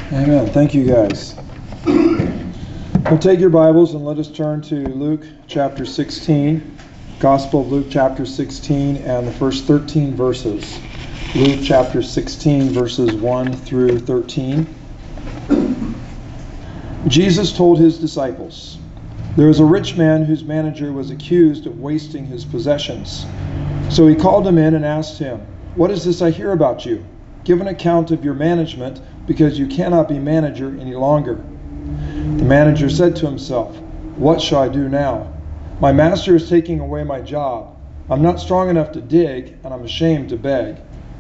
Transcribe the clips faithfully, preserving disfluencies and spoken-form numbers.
Amen. Thank you, guys. We'll take your Bibles and let us turn to Luke chapter sixteen. Gospel of Luke chapter sixteen and the first thirteen verses. Luke chapter sixteen, verses one through thirteen. Jesus told his disciples, "There was a rich man whose manager was accused of wasting his possessions. So he called him in and asked him, 'What is this I hear about you? Give an account of your management, because you cannot be manager any longer.' The manager said to himself, 'What shall I do now? My master is taking away my job. I'm not strong enough to dig, and I'm ashamed to beg.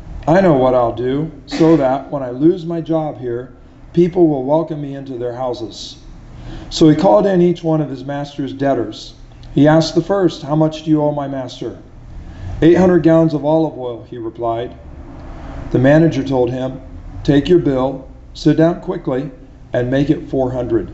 I know what I'll do, so that when I lose my job here, people will welcome me into their houses.' So he called in each one of his master's debtors. He asked the first, 'How much do you owe my master?' Eight hundred gallons of olive oil,' he replied. The manager told him, 'Take your bill, sit down quickly, and make it four hundred.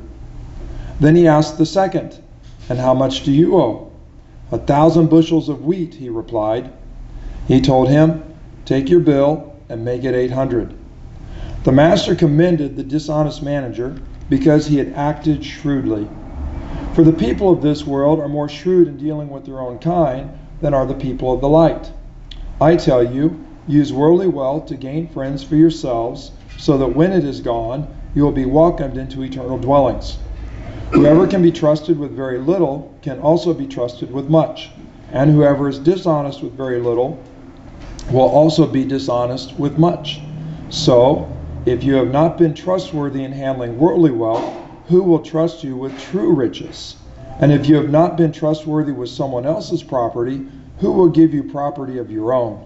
Then he asked the second, 'And how much do you owe?' 'A thousand bushels of wheat,' he replied. He told him, 'Take your bill and make it eight hundred. The master commended the dishonest manager because he had acted shrewdly. For the people of this world are more shrewd in dealing with their own kind than are the people of the light. I tell you, use worldly wealth to gain friends for yourselves, so that when it is gone, you will be welcomed into eternal dwellings. Whoever can be trusted with very little can also be trusted with much, and whoever is dishonest with very little will also be dishonest with much. So, if you have not been trustworthy in handling worldly wealth, who will trust you with true riches? And if you have not been trustworthy with someone else's property, who will give you property of your own?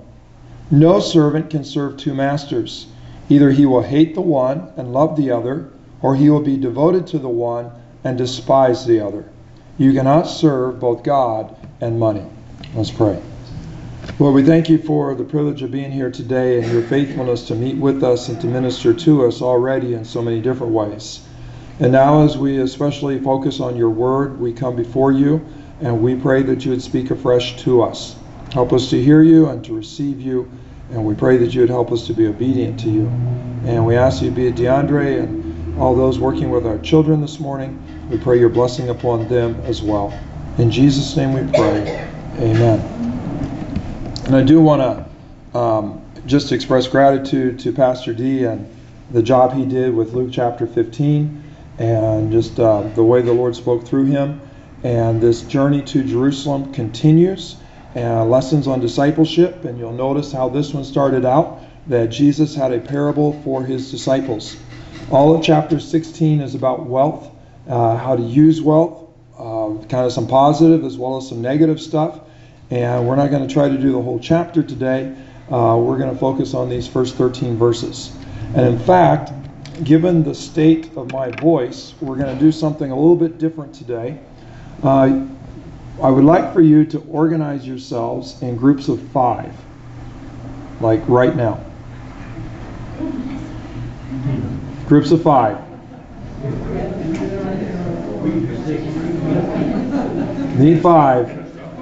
No servant can serve two masters. Either he will hate the one and love the other, or he will be devoted to the one and despise the other. You cannot serve both God and money." Let's pray. Lord, we thank you for the privilege of being here today and your faithfulness to meet with us and to minister to us already in so many different ways. And now, as we especially focus on your word, we come before you and we pray that you would speak afresh to us. Help us to hear you and to receive you, and we pray that you would help us to be obedient to you. And we ask you to be at DeAndre and all those working with our children this morning. We pray your blessing upon them as well. In Jesus' name we pray. Amen. And I do want to um, just express gratitude to Pastor D and the job he did with Luke chapter fifteen, and just uh, the way the Lord spoke through him. And this journey to Jerusalem continues. Uh, lessons on discipleship, and you'll notice how this one started out, that Jesus had a parable for his disciples. All of chapter sixteen is about wealth, uh, how to use wealth, uh, kind of some positive as well as some negative stuff. And we're not going to try to do the whole chapter today. Uh, we're going to focus on these first thirteen verses. And in fact, given the state of my voice, we're going to do something a little bit different today. Uh, I would like for you to organize yourselves in groups of five, like right now. Groups of five. Need five.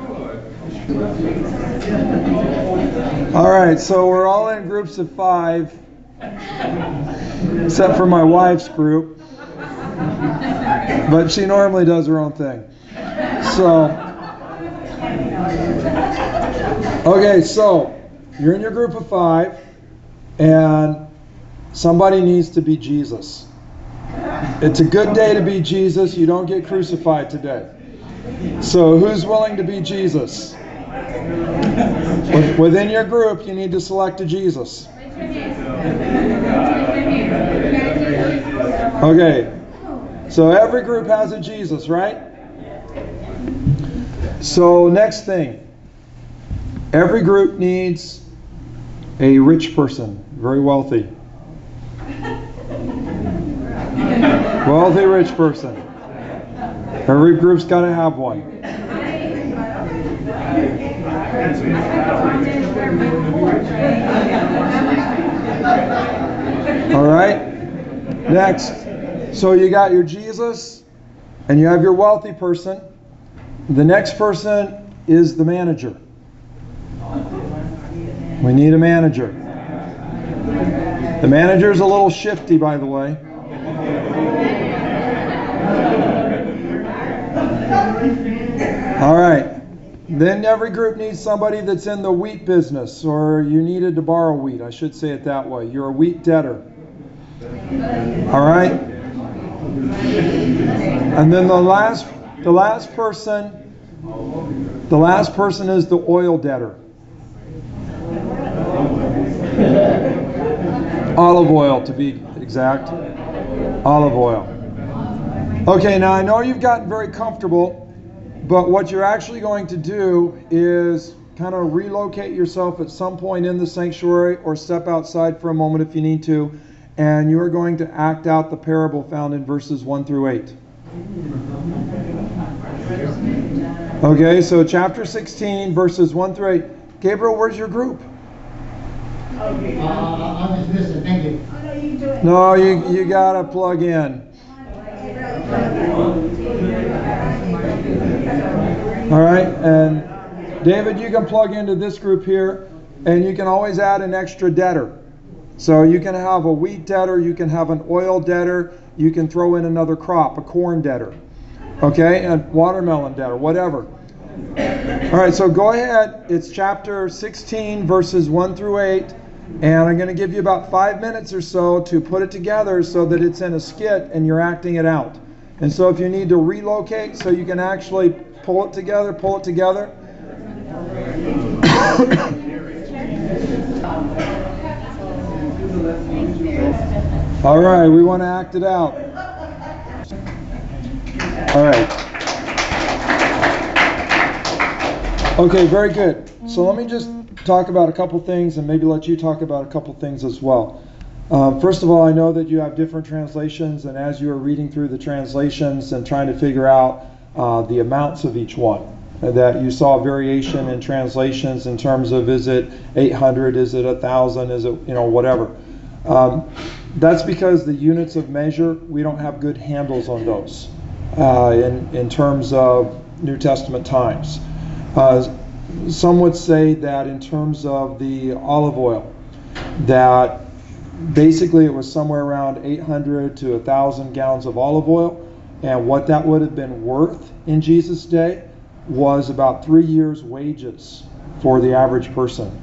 All right, so we're all in groups of five, except for my wife's group. But she normally does her own thing. So, okay, so you're in your group of five, and somebody needs to be Jesus. It's a good day to be Jesus. You don't get crucified today. So who's willing to be Jesus? Within your group, you need to select a Jesus. Okay, so every group has a Jesus, right? So next thing, every group needs a rich person, very wealthy. Wealthy rich person. Every group's got to have one. All right, next. So you got your Jesus and you have your wealthy person. The next person is the manager. We need a manager. The manager is a little shifty, by the way. All right. Then every group needs somebody that's in the wheat business, or you needed to borrow wheat. I should say it that way. You're a wheat debtor. All right. And then the last, the last person, the last person is the oil debtor. Olive oil, to be exact. Olive oil. Okay, now I know you've gotten very comfortable, but what you're actually going to do is kind of relocate yourself at some point in the sanctuary, or step outside for a moment if you need to, and you're going to act out the parable found in verses one through eight. Okay, so chapter sixteen, verses one through eight. Gabriel, where's your group? Uh, I'm just missing, thank you. No, you, you got to plug in. All right, and David, you can plug into this group here, and you can always add an extra debtor. So you can have a wheat debtor, you can have an oil debtor, you can throw in another crop, a corn debtor, okay, and watermelon debtor, whatever. All right, so go ahead. It's chapter sixteen, verses one through eight, and I'm going to give you about five minutes or so to put it together so that it's in a skit and you're acting it out. And so if you need to relocate so you can actually pull it together, pull it together. All right, we want to act it out. All right. Okay, very good. So let me just talk about a couple things, and maybe let you talk about a couple things as well. Um, first of all, I know that you have different translations, and as you are reading through the translations and trying to figure out uh, the amounts of each one, that you saw variation in translations in terms of, is it eight hundred, is it one thousand, is it, you know, whatever. Um, that's because the units of measure, we don't have good handles on those uh, in, in terms of New Testament times. Uh, some would say that in terms of the olive oil, that basically it was somewhere around eight hundred to one thousand gallons of olive oil, and what that would have been worth in Jesus' day was about three years' wages for the average person.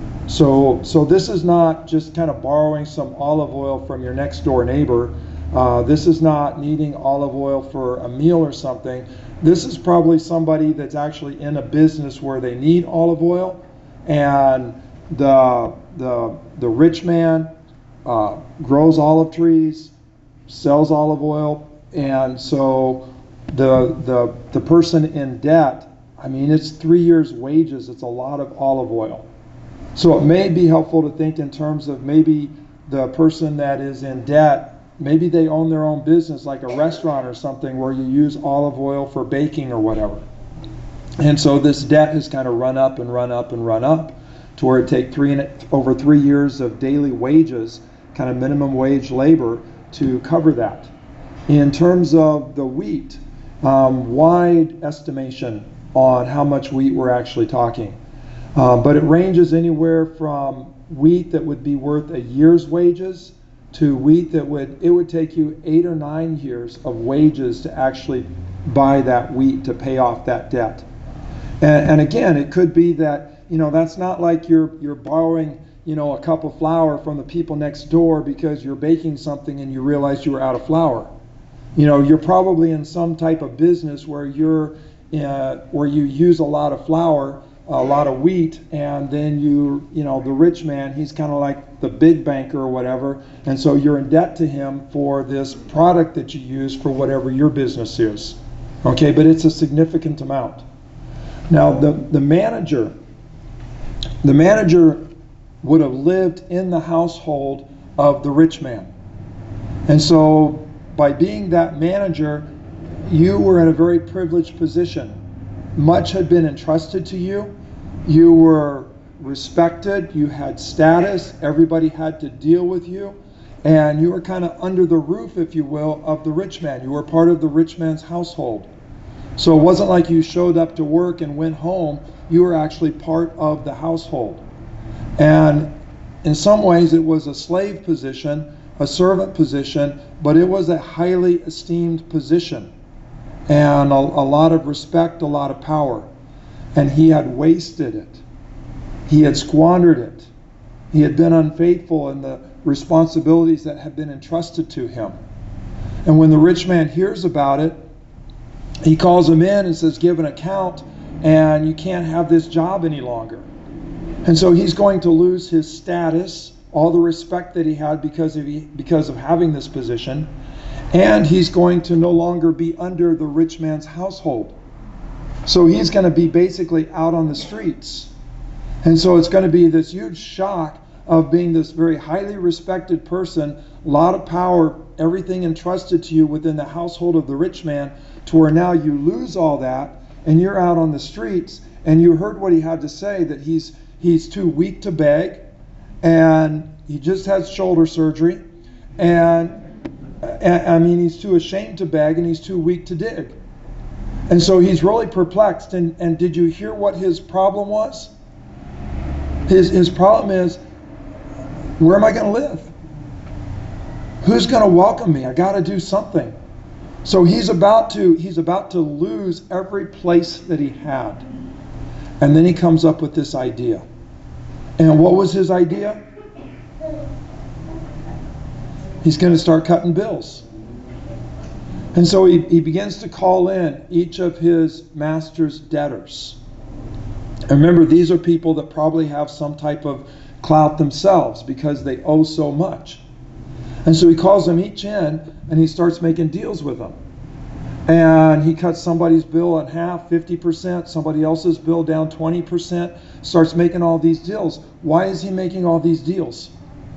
So, so this is not just kind of borrowing some olive oil from your next door neighbor. Uh, this is not needing olive oil for a meal or something. This is probably somebody that's actually in a business where they need olive oil, and the the the rich man uh, grows olive trees, sells olive oil, and so the the the person in debt, I mean, it's three years' wages. It's a lot of olive oil. So it may be helpful to think in terms of maybe the person that is in debt, maybe they own their own business, like a restaurant or something, where you use olive oil for baking or whatever. And so this debt has kind of run up and run up and run up to where it take three and over three years of daily wages, kind of minimum wage labor, to cover that. In terms of the wheat, um, wide estimation on how much wheat we're actually talking. Uh, but it ranges anywhere from wheat that would be worth a year's wages to wheat that would, it would take you eight or nine years of wages to actually buy that wheat to pay off that debt. And, and again, it could be that, you know, that's not like you're you're borrowing, you know, a cup of flour from the people next door because you're baking something and you realize you were out of flour. You know, you're probably in some type of business where you're uh, where you use a lot of flour, a lot of wheat, and then you, you know, the rich man, he's kind of like the big banker or whatever, and so you're in debt to him for this product that you use for whatever your business is. Okay, but it's a significant amount. Now, the, the manager, the manager would have lived in the household of the rich man. And so by being that manager, you were in a very privileged position. Much had been entrusted to you. You were respected. You had status. Everybody had to deal with you. And you were kind of under the roof, if you will, of the rich man. You were part of the rich man's household. So it wasn't like you showed up to work and went home. You were actually part of the household. And in some ways it was a slave position, a servant position, but it was a highly esteemed position. and a, a lot of respect, a lot of power. And he had wasted it. He had squandered it. He had been unfaithful in the responsibilities that had been entrusted to him. And when the rich man hears about it, he calls him in and says, give an account, and you can't have this job any longer. And so he's going to lose his status, all the respect that he had because of, he, because of having this position, and he's going to no longer be under the rich man's household. So he's going to be basically out on the streets. And so it's going to be this huge shock of being this very highly respected person, a lot of power, everything entrusted to you within the household of the rich man, to where now you lose all that and you're out on the streets. And you heard what he had to say, that he's he's too weak to beg, and he just had shoulder surgery, and I mean he's too ashamed to beg, and he's too weak to dig. And so he's really perplexed. And, and did you hear what his problem was? His, his problem is, where am I going to live? Who's going to welcome me? I got to do something. So he's about to he's about to lose every place that he had. And then he comes up with this idea. And what was his idea? He's going to start cutting bills. And so he, he begins to call in each of his master's debtors. And remember, these are people that probably have some type of clout themselves because they owe so much. And so he calls them each in and he starts making deals with them. And he cuts somebody's bill in half, fifty percent, somebody else's bill down twenty percent, starts making all these deals. Why is he making all these deals?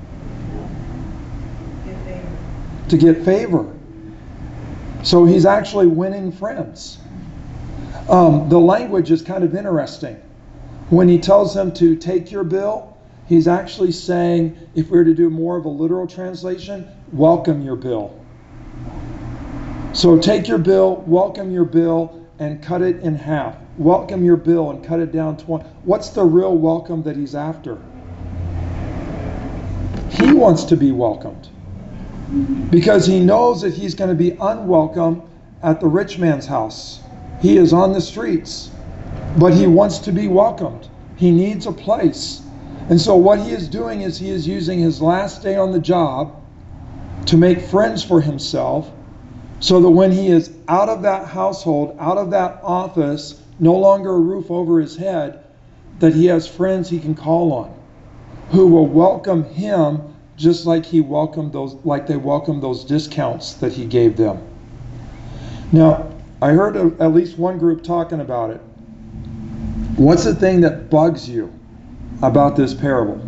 Get favor. To get favor. So he's actually winning friends. Um, the language is kind of interesting. When he tells them to take your bill, he's actually saying, if we were to do more of a literal translation, welcome your bill. So take your bill, welcome your bill, and cut it in half. Welcome your bill and cut it down twenty. What's the real welcome that he's after? He wants to be welcomed. Because he knows that he's going to be unwelcome at the rich man's house. He is on the streets, but he wants to be welcomed. He needs a place. And so what he is doing is he is using his last day on the job to make friends for himself, so that when he is out of that household, out of that office, no longer a roof over his head, that he has friends he can call on who will welcome him just like he welcomed those, like they welcomed those discounts that he gave them. Now, I heard a, at least one group talking about it. What's the thing that bugs you about this parable?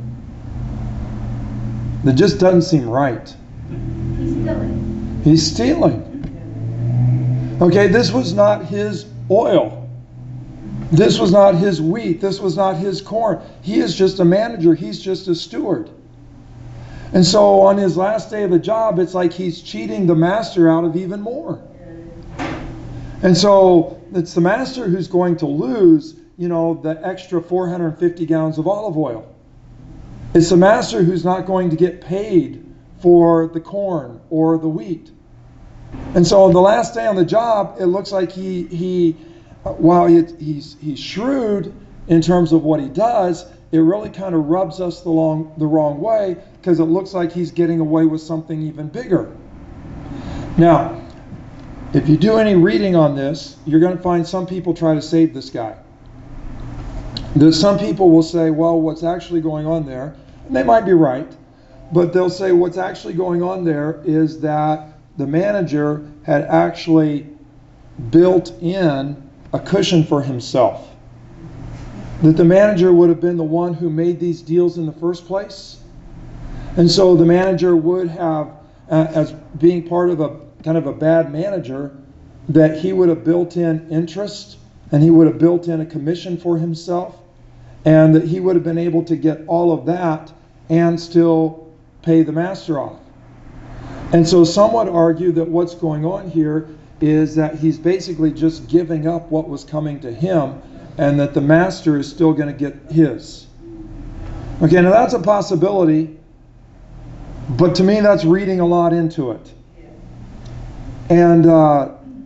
That just doesn't seem right. He's stealing. He's stealing. Okay, this was not his oil. This was not his wheat. This was not his corn. He is just a manager. He's just a steward. And so on his last day of the job, it's like he's cheating the master out of even more. And so it's the master who's going to lose, you know, the extra four hundred fifty gallons of olive oil. It's the master who's not going to get paid for the corn or the wheat. And so on the last day on the job, it looks like he, he while he, he's, he's shrewd in terms of what he does, it really kind of rubs us the, long, the wrong way, because it looks like he's getting away with something even bigger. Now, if you do any reading on this, you're going to find some people try to save this guy. There's some people will say, well, what's actually going on there, and they might be right, but they'll say what's actually going on there is that the manager had actually built in a cushion for himself. That the manager would have been the one who made these deals in the first place. And so the manager would have, uh, as being part of a kind of a bad manager, that he would have built in interest, and he would have built in a commission for himself, and that he would have been able to get all of that and still pay the master off. And so some would argue that what's going on here is that he's basically just giving up what was coming to him, and that the master is still going to get his. Okay, now that's a possibility, but to me that's reading a lot into it. And uh,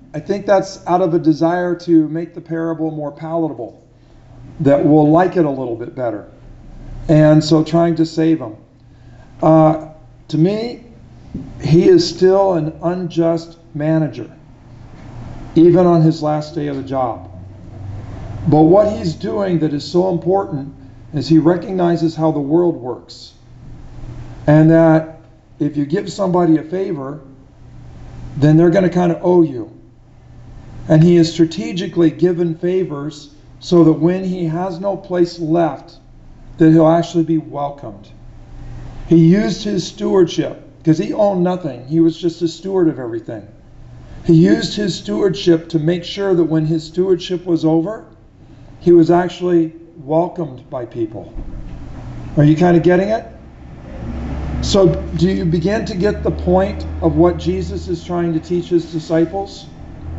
I think that's out of a desire to make the parable more palatable, that we'll like it a little bit better. And so trying to save him. Uh, to me, he is still an unjust manager, even on his last day of the job. But what he's doing that is so important is he recognizes how the world works. And that if you give somebody a favor, then they're going to kind of owe you. And he has strategically given favors so that when he has no place left, that he'll actually be welcomed. He used his stewardship, because he owned nothing. He was just a steward of everything. He used his stewardship to make sure that when his stewardship was over, he was actually welcomed by people. Are you kind of getting it? So do you begin to get the point of what Jesus is trying to teach his disciples?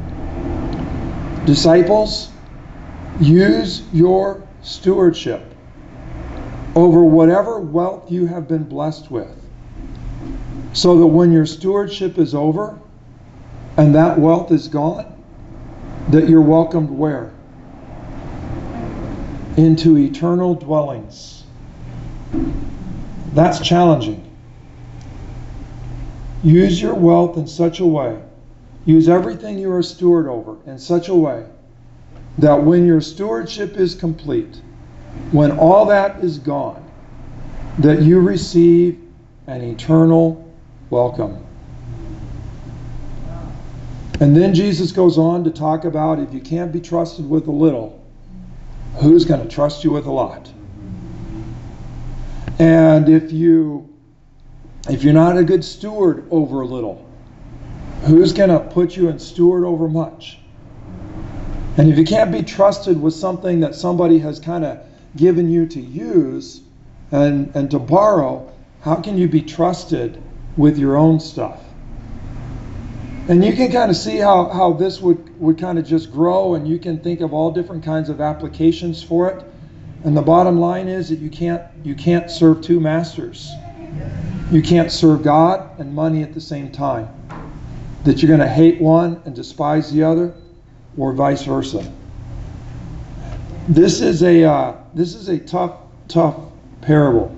Disciples, use your stewardship over whatever wealth you have been blessed with, so that when your stewardship is over and that wealth is gone, that you're welcomed where? Into eternal dwellings. That's challenging. Use your wealth in such a way, use everything you are steward over in such a way that when your stewardship is complete, when all that is gone, that you receive an eternal welcome. And then Jesus goes on to talk about, if you can't be trusted with a little, who's going to trust you with a lot? And if you if you're not a good steward over a little, who's going to put you in steward over much? And if you can't be trusted with something that somebody has kind of given you to use and, and to borrow, how can you be trusted with your own stuff? And you can kind of see how, how this would, would kind of just grow, and you can think of all different kinds of applications for it. And the bottom line is that you can't you can't serve two masters. You can't serve God and money at the same time. That you're going to hate one and despise the other, or vice versa. This is a uh, this is a tough tough parable.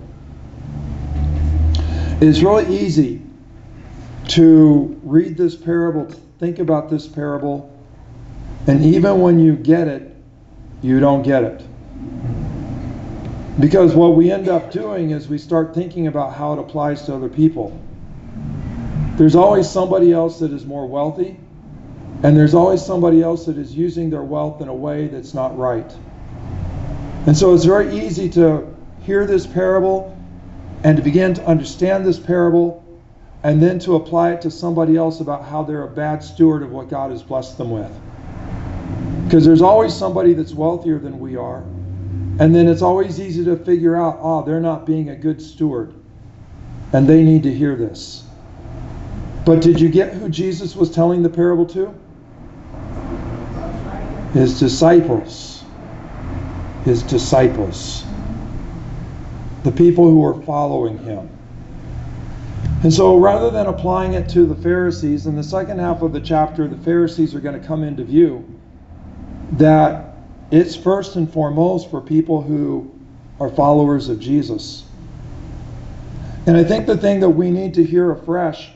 It's really easy to read this parable, to think about this parable, and even when you get it, you don't get it. Because what we end up doing is we start thinking about how it applies to other people. There's always somebody else that is more wealthy, and there's always somebody else that is using their wealth in a way that's not right. And so it's very easy to hear this parable and to begin to understand this parable, and then to apply it to somebody else about how they're a bad steward of what God has blessed them with. Because there's always somebody that's wealthier than we are, and then it's always easy to figure out, oh, they're not being a good steward, and they need to hear this. But did you get who Jesus was telling the parable to? His disciples. His disciples. The people who were following him. And so rather than applying it to the Pharisees, in the second half of the chapter, the Pharisees are going to come into view, that it's first and foremost for people who are followers of Jesus. And I think the thing that we need to hear afresh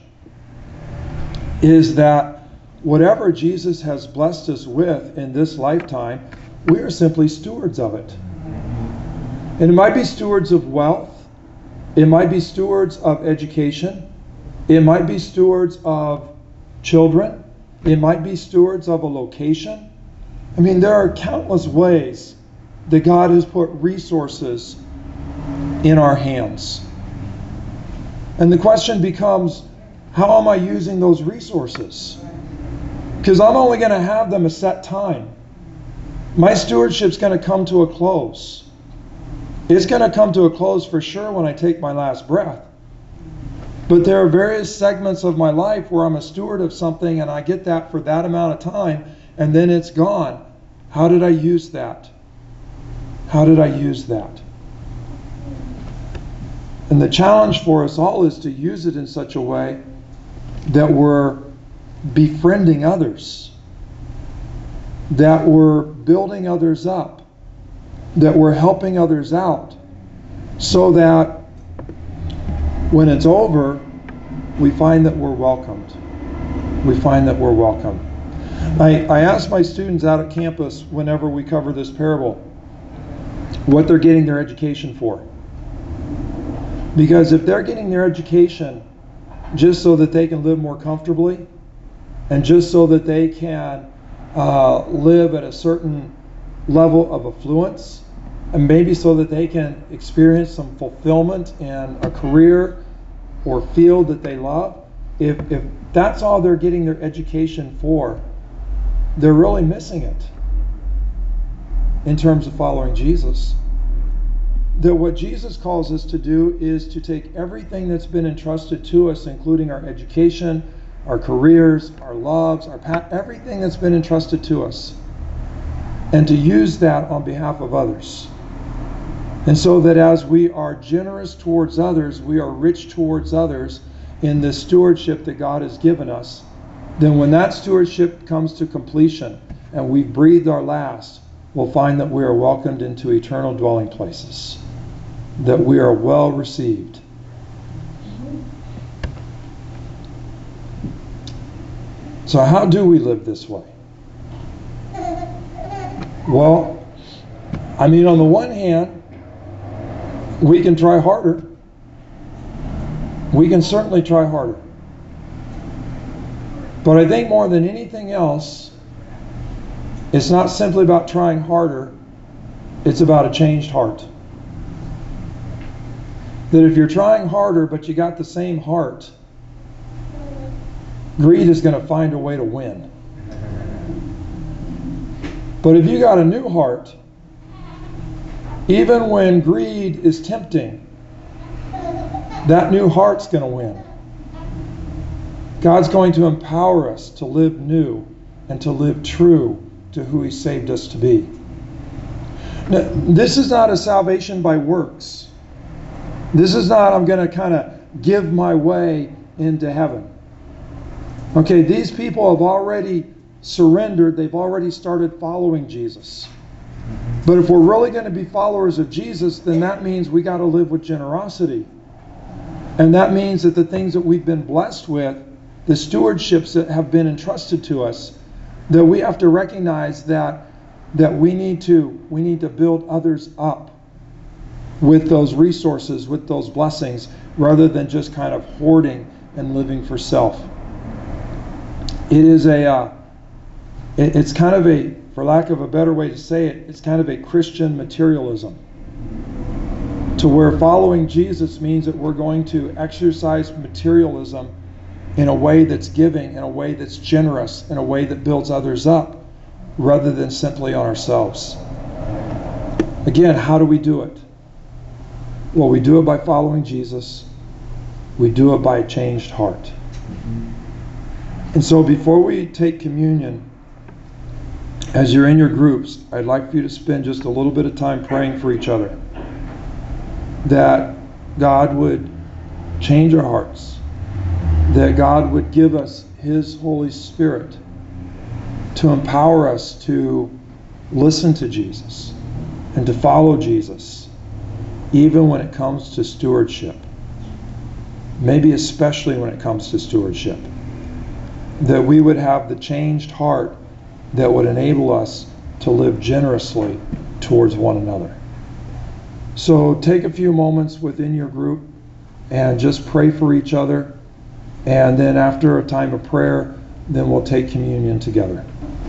is that whatever Jesus has blessed us with in this lifetime, we are simply stewards of it. And it might be stewards of wealth. It might be stewards of education. It might be stewards of children. It might be stewards of a location. I mean, there are countless ways that God has put resources in our hands. And the question becomes, how am I using those resources? Because I'm only going to have them a set time. My stewardship's going to come to a close. It's going to come to a close for sure when I take my last breath. But there are various segments of my life where I'm a steward of something and I get that for that amount of time, and then it's gone. How did I use that? How did I use that? And the challenge for us all is to use it in such a way that we're befriending others. that we're building others up, that we're helping others out, so that when it's over, we find that we're welcomed. We find that we're welcomed. I, I ask my students out at campus whenever we cover this parable what they're getting their education for. Because if they're getting their education just so that they can live more comfortably, and just so that they can uh, live at a certain level of affluence, and maybe so that they can experience some fulfillment in a career or field that they love, if, if that's all they're getting their education for, they're really missing it in terms of following Jesus. That what Jesus calls us to do is to take everything that's been entrusted to us, including our education, our careers, our loves, our pa- everything that's been entrusted to us, and to use that on behalf of others. And so that as we are generous towards others, we are rich towards others in the stewardship that God has given us, then when that stewardship comes to completion and we've breathed our last, we'll find that we are welcomed into eternal dwelling places, that we are well received. So how do we live this way? Well, I mean, on the one hand, we can try harder. We can certainly try harder. But I think more than anything else, it's not simply about trying harder, it's about a changed heart. That if you're trying harder but you got the same heart, greed is going to find a way to win. But if you got a new heart, even when greed is tempting, that new heart's going to win. God's going to empower us to live new and to live true to who He saved us to be. Now, this is not a salvation by works. This is not, I'm going to kind of give my way into heaven. Okay, these people have already surrendered. They've already started following Jesus. But if we're really going to be followers of Jesus, then that means we got to live with generosity. And that means that the things that we've been blessed with, the stewardships that have been entrusted to us, that we have to recognize that that we need to we need to build others up with those resources, with those blessings, rather than just kind of hoarding and living for self. It is a uh, it, it's kind of a, for lack of a better way to say it, it's kind of a Christian materialism, to where following Jesus means that we're going to exercise materialism in a way that's giving, in a way that's generous, in a way that builds others up, rather than simply on ourselves. Again, how do we do it? Well, we do it by following Jesus. We do it by a changed heart. And so before we take communion, as you're in your groups, I'd like for you to spend just a little bit of time praying for each other, that God would change our hearts, that God would give us His Holy Spirit to empower us to listen to Jesus and to follow Jesus, even when it comes to stewardship. Maybe especially when it comes to stewardship. That we would have the changed heart that would enable us to live generously towards one another. So take a few moments within your group and just pray for each other. And then after a time of prayer, then we'll take communion together.